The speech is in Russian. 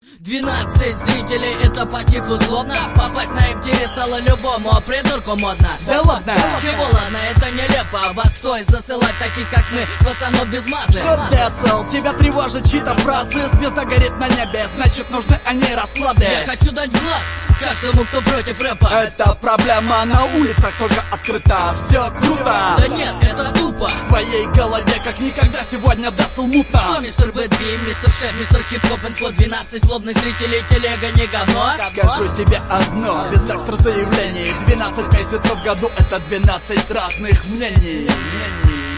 12 зрителей, это по типу злобно. Попасть на MTV стало любому придурку модно. Да ладно! Чего ладно, это нелепо. В отстой засылать таких как мы, пацанов без массы. Что Децл, тебя тревожит чьи-то фразы. Звезда горит на небе, значит нужны они расклады. Я хочу дать в глаз каждому, кто против рэпа. Это проблема, на улицах только открыта. Все круто! Да нет, это тупо. В твоей голове как никогда сегодня Децл мутно. Что, мистер Бэтби, мистер Шеф, мистер Хип-Хоп, инфо, 12 злобных зрителей, телега не говно. Скажу тебе одно, без экстра заявлений. 12 месяцев в году, это 12 разных мнений.